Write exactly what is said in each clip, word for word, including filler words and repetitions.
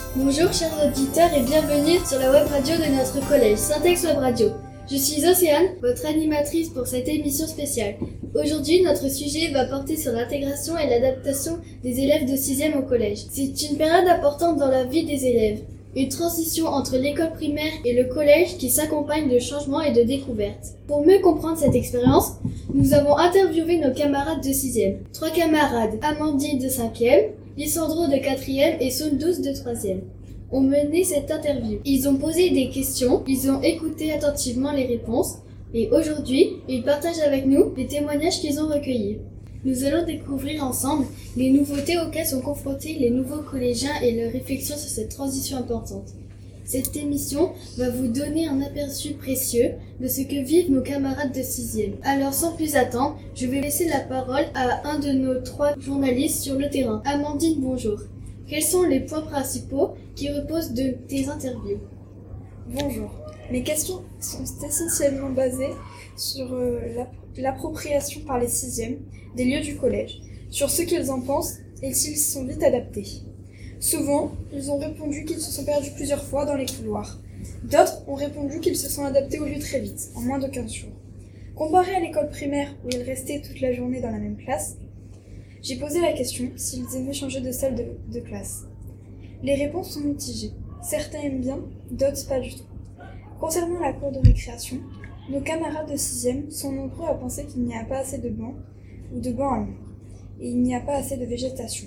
Bonjour chers auditeurs et bienvenue sur la web radio de notre collège, Syntex Web Radio. Je suis Océane, votre animatrice pour cette émission spéciale. Aujourd'hui, notre sujet va porter sur l'intégration et l'adaptation des élèves de sixième au collège. C'est une période importante dans la vie des élèves. Une transition entre l'école primaire et le collège qui s'accompagne de changements et de découvertes. Pour mieux comprendre cette expérience, nous avons interviewé nos camarades de sixième. Trois camarades, Amandine de cinquième, Lissandro de quatrième et Soundous de troisième, ont mené cette interview. Ils ont posé des questions, ils ont écouté attentivement les réponses et aujourd'hui, ils partagent avec nous les témoignages qu'ils ont recueillis. Nous allons découvrir ensemble les nouveautés auxquelles sont confrontés les nouveaux collégiens et leurs réflexions sur cette transition importante. Cette émission va vous donner un aperçu précieux de ce que vivent nos camarades de sixième. Alors sans plus attendre, je vais laisser la parole à un de nos trois journalistes sur le terrain. Amandine, bonjour. Quels sont les points principaux qui reposent de tes interviews ? Bonjour. Mes questions sont essentiellement basées sur euh, l'appropriation par les sixièmes des lieux du collège, sur ce qu'ils en pensent et s'ils sont vite adaptés. Souvent, ils ont répondu qu'ils se sont perdus plusieurs fois dans les couloirs. D'autres ont répondu qu'ils se sont adaptés au lieu très vite, en moins de quinze jours. Comparé à l'école primaire où ils restaient toute la journée dans la même classe, j'ai posé la question s'ils aimaient changer de salle de, de classe. Les réponses sont mitigées. Certains aiment bien, d'autres pas du tout. Concernant la cour de récréation, nos camarades de sixième sont nombreux à penser qu'il n'y a pas assez de bancs ou de bancs à l'ombre, et il n'y a pas assez de végétation.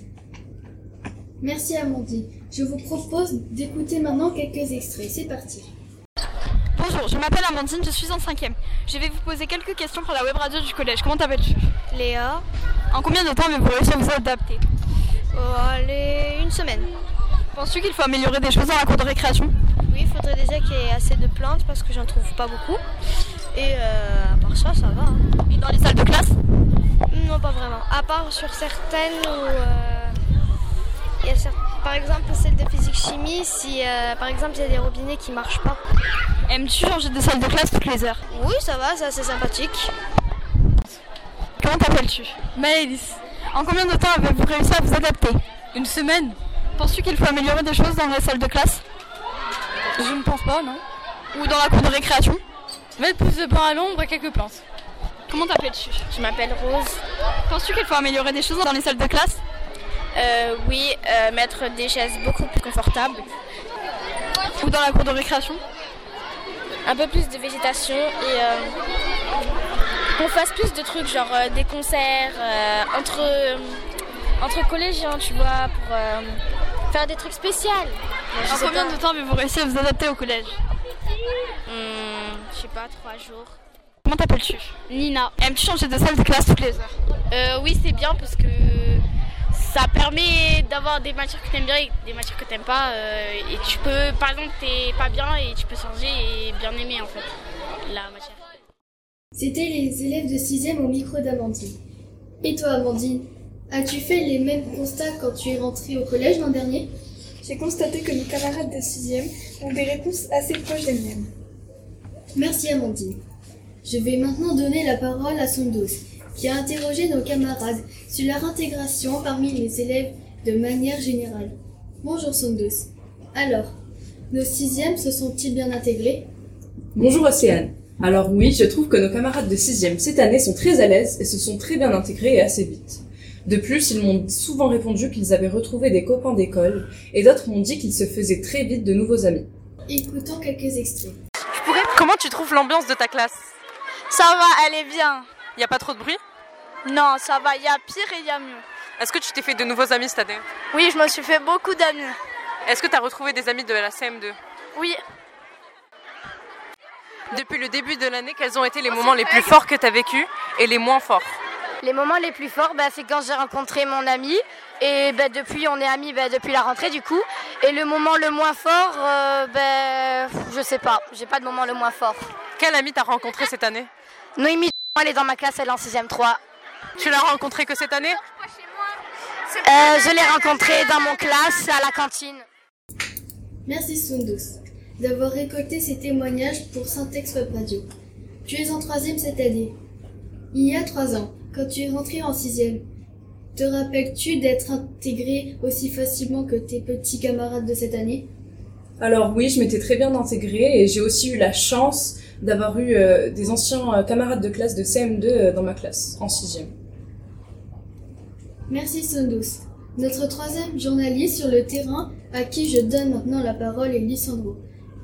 Merci Amandine. Je vous propose d'écouter maintenant quelques extraits. C'est parti. Bonjour, je m'appelle Amandine, je suis en cinquième. Je vais vous poser quelques questions pour la web radio du collège. Comment t'appelles-tu ? Léa. En combien de temps avez-vous réussi à vous adapter ? Oh, allez, une semaine. Penses-tu qu'il faut améliorer des choses dans la cour de récréation ? Oui, il faudrait déjà qu'il y ait assez de plantes parce que j'en trouve pas beaucoup. Et euh, à part ça, ça va. Hein. Et dans les salles de classe ? Non, pas vraiment. À part sur certaines où... Euh, il y a certes, par exemple, celle de physique-chimie, si euh, par exemple il y a des robinets qui marchent pas. Aimes-tu changer de salle de classe toutes les heures ? Oui, ça va, c'est assez sympathique. Comment t'appelles-tu ? Maëlys. En combien de temps avez-vous réussi à vous adapter ? Une semaine. Penses-tu qu'il faut améliorer des choses dans les salles de classe ? Je ne pense pas, non. Ou dans la cour de récréation ? Mettre plus de bancs à l'ombre et quelques plantes. Comment t'appelles-tu ? Je m'appelle Rose. Penses-tu qu'il faut améliorer des choses dans les salles de classe ? Euh, oui, euh, mettre des chaises beaucoup plus confortables. Ou dans la cour de récréation ? Un peu plus de végétation et euh, qu'on fasse plus de trucs, genre euh, des concerts euh, entre, euh, entre collégiens, tu vois, pour euh, faire des trucs spéciaux. En combien de temps avez-vous réussi à vous adapter au collège ? hum, Je sais pas, trois jours. Comment t'appelles-tu ? Nina. Aimes-tu changer de salle de classe toutes les heures ? Euh, oui, c'est bien parce que ça permet d'avoir des matières que t'aimes bien et des matières que t'aimes pas. Euh, et tu peux, par exemple, t'es pas bien et tu peux changer et bien aimer en fait la matière. C'était les élèves de sixième au micro d'Amandine. Et toi Amandine, as-tu fait les mêmes constats quand tu es rentrée au collège l'an dernier ? J'ai constaté que nos camarades de sixième ont des réponses assez proches des miennes. Merci Amandine. Je vais maintenant donner la parole à Soundous, qui a interrogé nos camarades sur leur intégration parmi les élèves de manière générale. Bonjour Soundous. Alors, nos sixièmes se sont-ils bien intégrés ? Bonjour Océane. Alors oui, je trouve que nos camarades de sixième cette année sont très à l'aise et se sont très bien intégrés et assez vite. De plus, ils m'ont souvent répondu qu'ils avaient retrouvé des copains d'école et d'autres m'ont dit qu'ils se faisaient très vite de nouveaux amis. Écoutons quelques extraits. Comment tu trouves l'ambiance de ta classe ? Ça va, elle est bien. Y a pas trop de bruit ? Non, ça va, il y a pire et il y a mieux. Est-ce que tu t'es fait de nouveaux amis cette année ? Oui, je me suis fait beaucoup d'amis. Est-ce que tu as retrouvé des amis de la C M deux ? Oui. Depuis le début de l'année, quels ont été les moments les plus forts que tu as vécus et les moins forts ? Les moments les plus forts, bah, c'est quand j'ai rencontré mon ami. Et bah, depuis, on est amis bah, depuis la rentrée du coup. Et le moment le moins fort, euh, bah, je sais pas. J'ai pas de moment le moins fort. Quel ami t'as rencontré cette année ? Noémie, elle est dans ma classe, elle est en sixième trois. Tu l'as rencontrée que cette année ? euh, Je l'ai rencontrée dans mon classe, à la cantine. Merci Soundous d'avoir récolté ces témoignages pour Syntex Web Radio. Tu es en troisième cette année. Il y a trois ans, quand tu es rentré en sixième, Te rappelles-tu d'être intégré aussi facilement que tes petits camarades de cette année? Alors oui, je m'étais très bien intégrée et j'ai aussi eu la chance d'avoir eu euh, des anciens euh, camarades de classe de C M deux euh, dans ma classe, en sixième. Merci Sondous. Notre troisième journaliste sur le terrain, à qui je donne maintenant la parole, est Lisandro.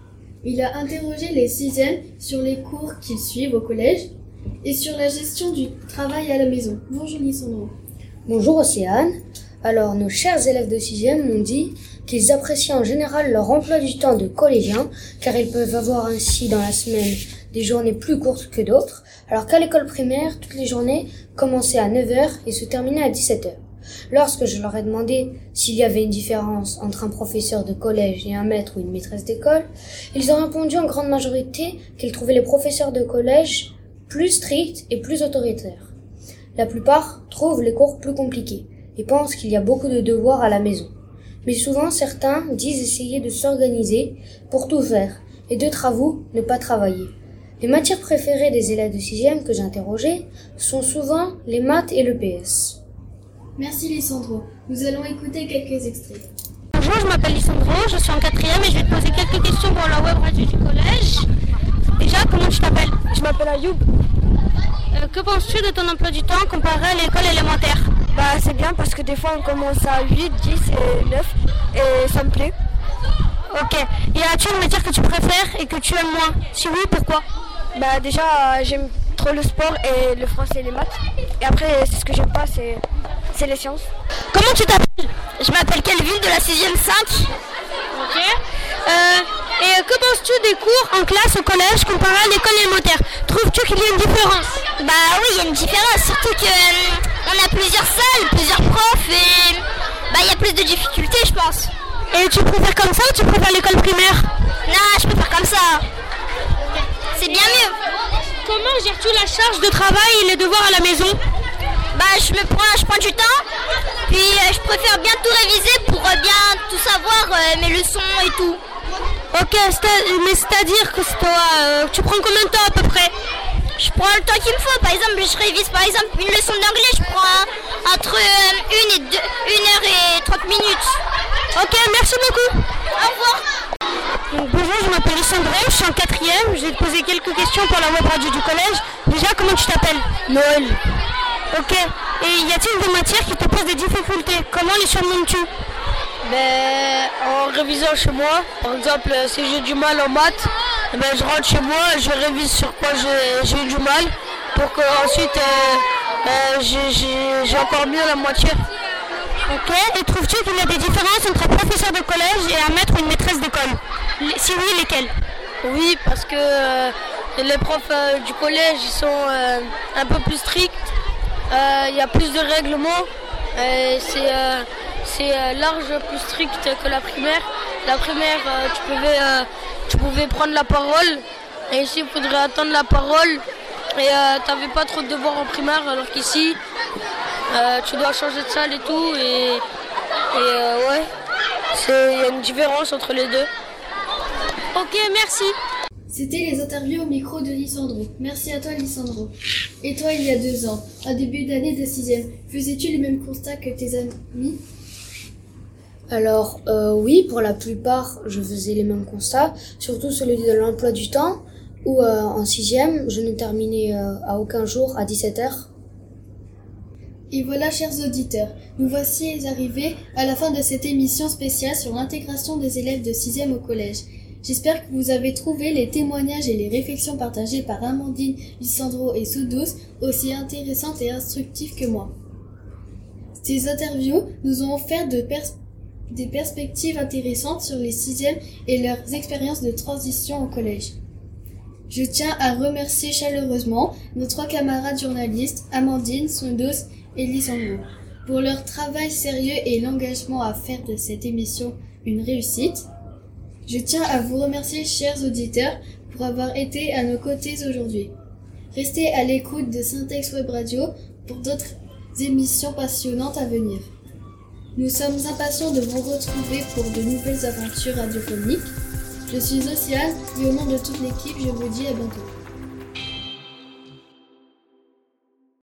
Il a interrogé les sixièmes sur les cours qu'ils suivent au collège et sur la gestion du travail à la maison. Bonjour Lisandro. Bonjour Océane. Alors, nos chers élèves de sixième m'ont dit qu'ils apprécient en général leur emploi du temps de collégiens, car ils peuvent avoir ainsi dans la semaine des journées plus courtes que d'autres, alors qu'à l'école primaire, toutes les journées commençaient à neuf heures et se terminaient à dix-sept heures. Lorsque je leur ai demandé s'il y avait une différence entre un professeur de collège et un maître ou une maîtresse d'école, ils ont répondu en grande majorité qu'ils trouvaient les professeurs de collège plus stricts et plus autoritaires. La plupart trouvent les cours plus compliqués et pensent qu'il y a beaucoup de devoirs à la maison. Mais souvent, certains disent essayer de s'organiser pour tout faire et d'autres avouent ne pas travailler. Les matières préférées des élèves de sixième que j'ai interrogés sont souvent les maths et le P S. Merci Lisandro. Nous allons écouter quelques extraits. Bonjour, je m'appelle Lisandro, je suis en quatrième et je vais te poser quelques questions pour la web radio du collège. Déjà, comment tu t'appelles? Je m'appelle Ayoub. Euh, que penses-tu de ton emploi du temps comparé à l'école élémentaire? Bah c'est bien parce que des fois on commence à huit, dix et neuf et ça me plaît. Ok. Et as-tu une matière que tu préfères et que tu aimes moins? Si oui, pourquoi? Bah déjà euh, j'aime trop le sport et le français et les maths. Et après c'est ce que j'aime pas, c'est, c'est les sciences. Comment tu t'appelles? Je m'appelle Kelvin de la sixième cinq. Ok. Euh, et que penses-tu des cours en classe au collège comparé à l'école élémentaire? Trouves-tu qu'il y a une différence? Bah oui, il y a une différence, surtout que euh, on a plusieurs salles, plusieurs profs et bah il y a plus de difficultés je pense. Et tu préfères comme ça ou tu préfères l'école primaire? Non, je préfère comme ça. C'est bien mieux. Comment gères-tu la charge de travail et les devoirs à la maison? Bah je me prends, je prends du temps, puis euh, je préfère bien tout réviser pour euh, bien tout savoir, euh, mes leçons et tout. Ok, mais c'est-à-dire que toi, euh, tu prends combien de temps à peu près? Je prends le temps qu'il me faut. Par exemple, je révise par exemple une leçon d'anglais, je prends entre euh, une et deux, une heure et trente minutes. Ok, merci beaucoup. Au revoir. Donc, bonjour, je m'appelle Sandrine, je suis en quatrième. Je vais te poser quelques questions pour la web radio du collège. Déjà, comment tu t'appelles? Noël. Ok. Et y a-t-il des matières qui te posent des difficultés? Comment les surmontes-tu? Ben, en révisant chez moi, par exemple, si j'ai du mal en maths, ben, je rentre chez moi, je révise sur quoi j'ai, j'ai du mal, pour qu'ensuite euh, euh, j'ai, j'ai, j'ai encore mieux la moitié. Ok, et trouves-tu qu'il y a des différences entre un professeur de collège et un maître ou une maîtresse d'école? Si oui, lesquelles? Oui, parce que euh, les profs euh, du collège, ils sont euh, un peu plus stricts, il euh, y a plus de règlements, euh, c'est... Euh, C'est euh, large, plus strict que la primaire. La primaire, euh, tu, pouvais, euh, tu pouvais prendre la parole. Et ici, il faudrait attendre la parole. Et euh, tu n'avais pas trop de devoirs en primaire. Alors qu'ici, euh, tu dois changer de salle et tout. Et, et euh, ouais, il y a une différence entre les deux. Ok, merci. C'était les interviews au micro de Lisandro. Merci à toi Lisandro. Et toi, il y a deux ans, en début d'année de sixième, faisais-tu les mêmes constats que tes amis? Alors, euh, oui, pour la plupart, je faisais les mêmes constats, surtout celui de l'emploi du temps, où euh, en sixième, je ne terminais euh, à aucun jour à dix-sept heures. Et voilà, chers auditeurs, nous voici arrivés à la fin de cette émission spéciale sur l'intégration des élèves de sixième au collège. J'espère que vous avez trouvé les témoignages et les réflexions partagées par Amandine, Lisandro et Sondous aussi intéressantes et instructives que moi. Ces interviews nous ont offert de pers- des perspectives intéressantes sur les sixièmes et leurs expériences de transition au collège. Je tiens à remercier chaleureusement nos trois camarades journalistes, Amandine, Sondous et Lisandro, pour leur travail sérieux et l'engagement à faire de cette émission une réussite. Je tiens à vous remercier, chers auditeurs, pour avoir été à nos côtés aujourd'hui. Restez à l'écoute de Syntex Web Radio pour d'autres émissions passionnantes à venir. Nous sommes impatients de vous retrouver pour de nouvelles aventures radiophoniques. Je suis Océane et au nom de toute l'équipe, je vous dis à bientôt.